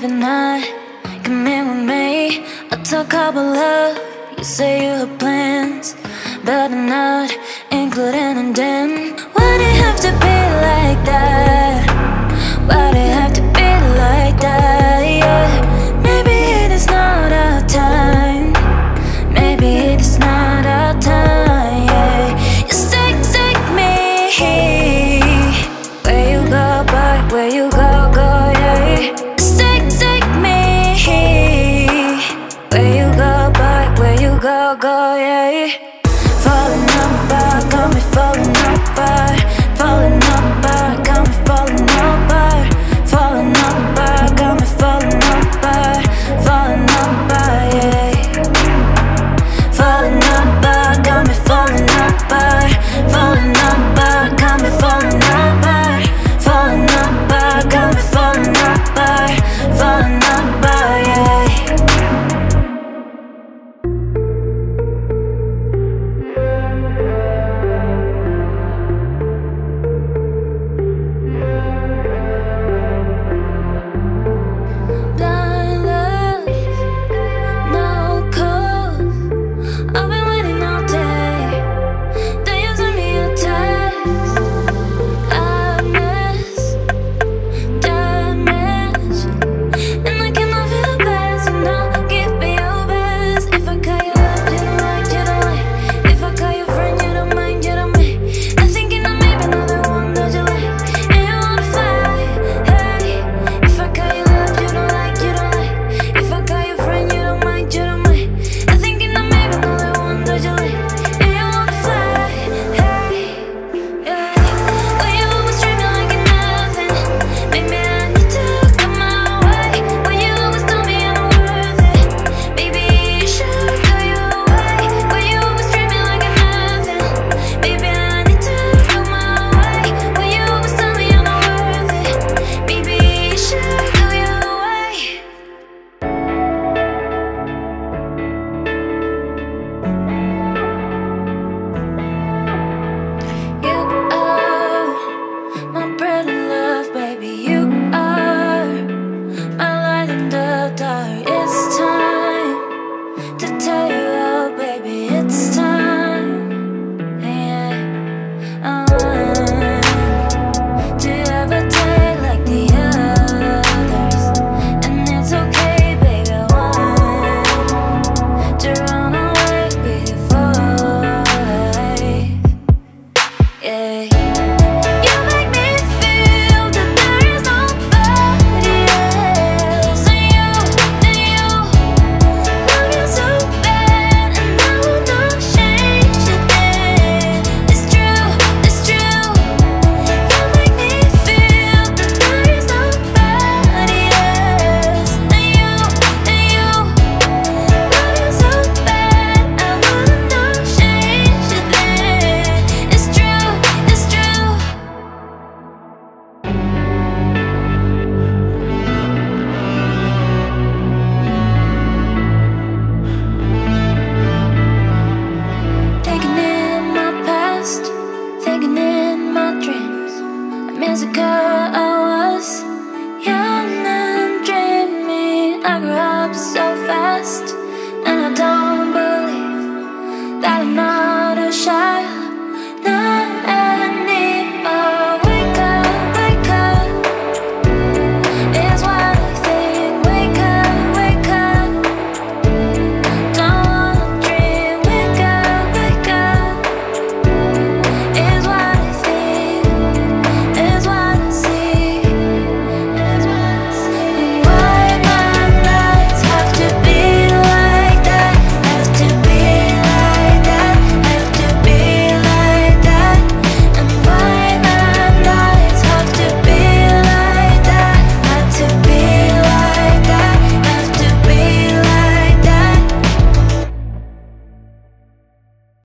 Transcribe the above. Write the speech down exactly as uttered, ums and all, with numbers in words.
Maybe not, come in with me. I'll talk about love. You say you have plans, but I'm not including them. Why'd it have to be like that? Why'd it have to be like that? Yeah. Maybe it is not our time. Maybe it is not our time. Yeah. You take, take me where you go, boy, where you go, go, yeah. Take, take me where you go, boy, where you go, go, yeah.